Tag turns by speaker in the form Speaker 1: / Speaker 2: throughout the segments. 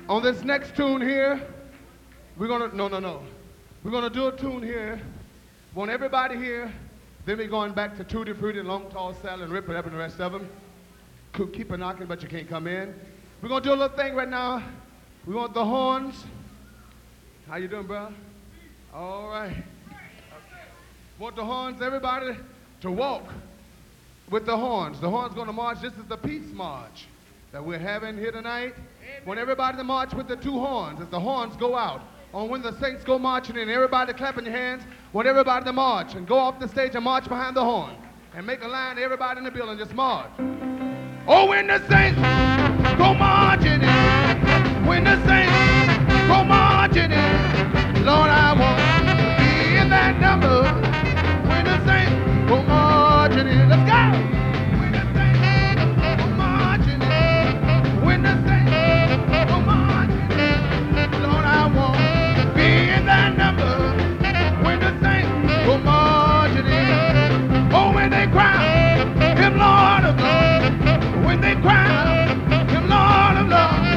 Speaker 1: On this next tune here, we're gonna, no. We're gonna do a tune here. Want everybody here. Then we're going back to Tutti Frutti and Long Tall Sally and Rip It Up and the rest of them. Keep a knocking, but you can't come in. We're gonna do a little thing right now. We want the horns. How you doing, bro? All right. Want the horns, everybody, to walk with the horns. The horns gonna march. This is the peace march that we're having here tonight. Want everybody to march with the two horns as the horns go out. On when the saints go marching in, everybody clapping your hands. Want everybody to march and go off the stage and march behind the horn. And make a line, everybody in the building, just march. Oh, when the saints go marching in, when the saints go marching in, Lord, I want to be in that number. When the saints go marching in, let's go. When the saints go marching in, when the saints go marching in, Lord, I want to be in that number. When the saints go marching in, oh, when they cry, Him Lord of Lords. When they cry, Him Lord of Lords.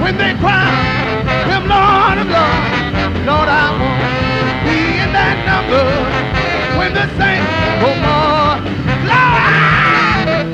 Speaker 1: when they crown him Lord of Lords. Lord, I want to be in that number when the saints go more. Lord,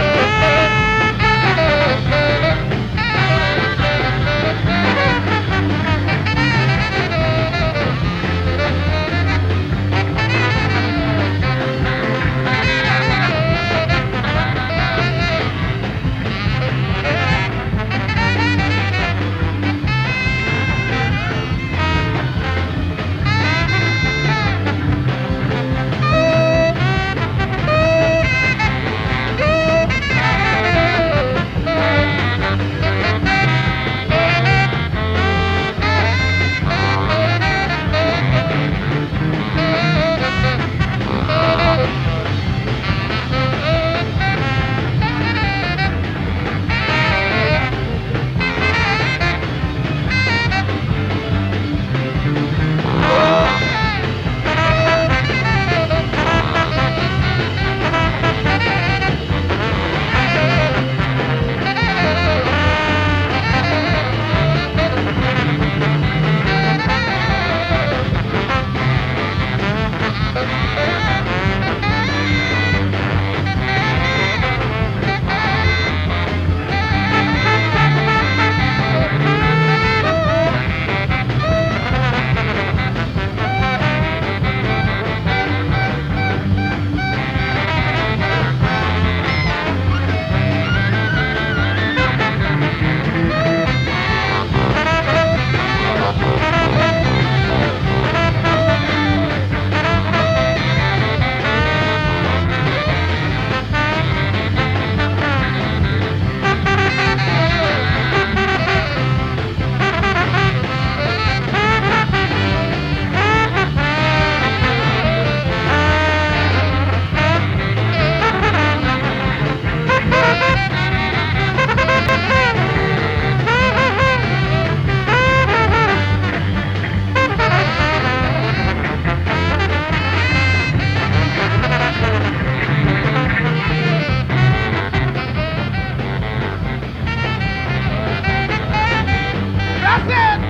Speaker 1: that's it.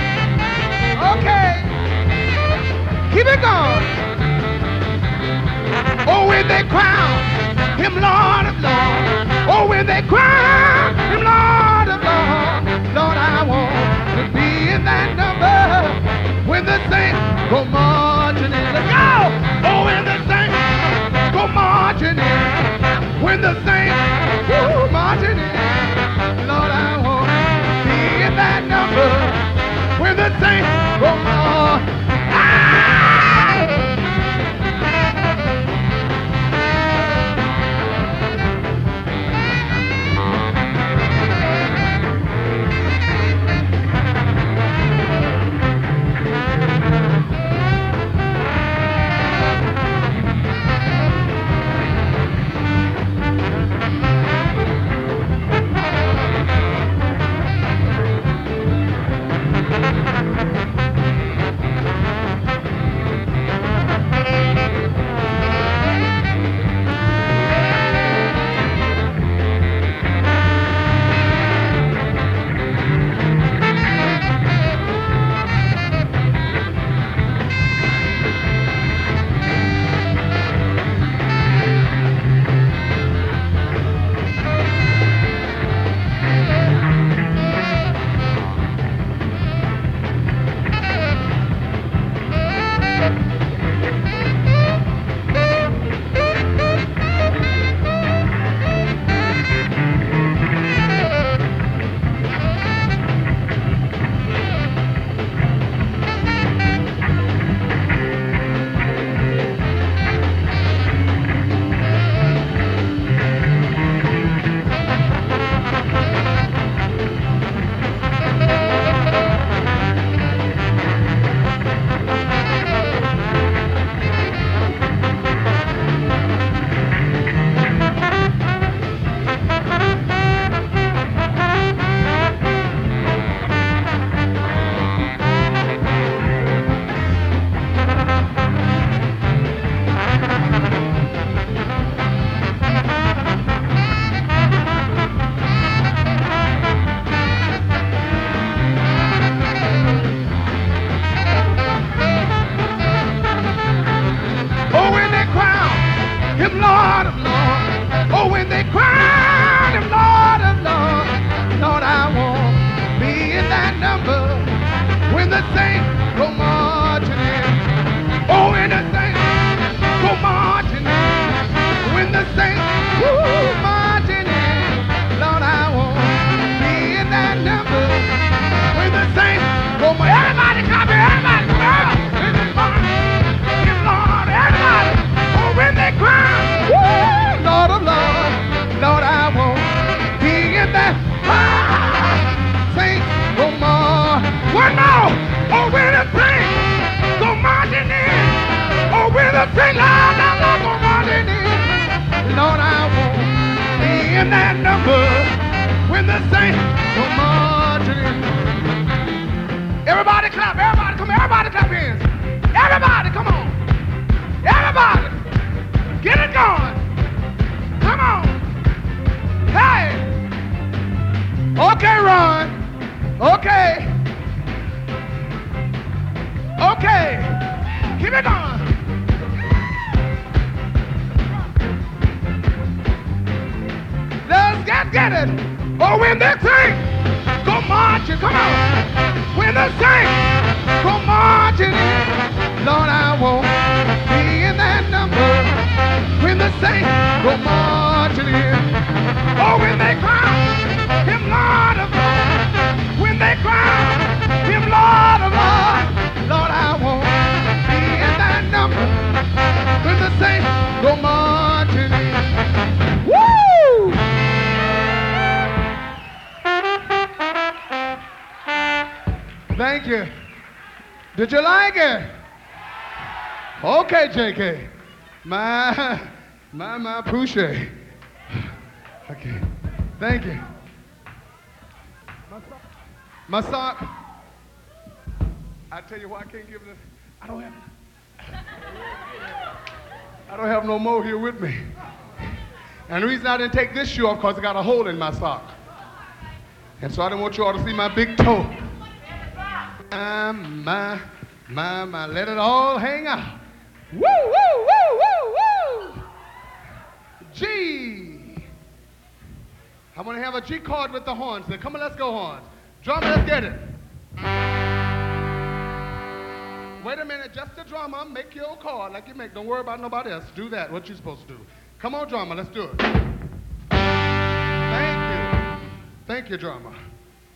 Speaker 1: Okay, keep it going. Oh, when they crown him Lord of Lords. Oh, when they crown him Lord of Lords. Lord, I want to be in that number when the saints go marching in. Let's go! Oh, when the saints go marching in. When the saints go marching in. Lord, I want to be in that number when the saints go marching. Sing loud, I'm not gonna run it in. Lord, I won't be in that number when the saints go marching in. Everybody clap, everybody, come on, everybody clap hands. Everybody, come on. Everybody, get it going. Come on. Hey. Okay, Ron. Okay. Okay. Keep it going. Let's get it. Oh, when the saints go marching, come on. When the saints go marching in, Lord, I won't be in that number. When the saints go marching in, oh, when they crown him Lord of Lords, when they crown him Lord of Lords, Lord, I won't be in that number. When the saints go marching in. Woo! Thank you. Did you like it? Okay, JK. My, appreciate. Okay. Thank you. My sock. I tell you why I can't give it. I don't have no more here with me. And the reason I didn't take this shoe off because it got a hole in my sock. And so I didn't want you all to see my big toe. My, let it all hang out. Woo, woo, woo, woo, woo. G. I want to have a G chord with the horns. Then come on, let's go horns. Drummer, let's get it. Wait a minute, just the drummer. Make your chord like you make. Don't worry about nobody else. Do that, what you're supposed to do. Come on, drummer, let's do it. Thank you. Thank you, drummer.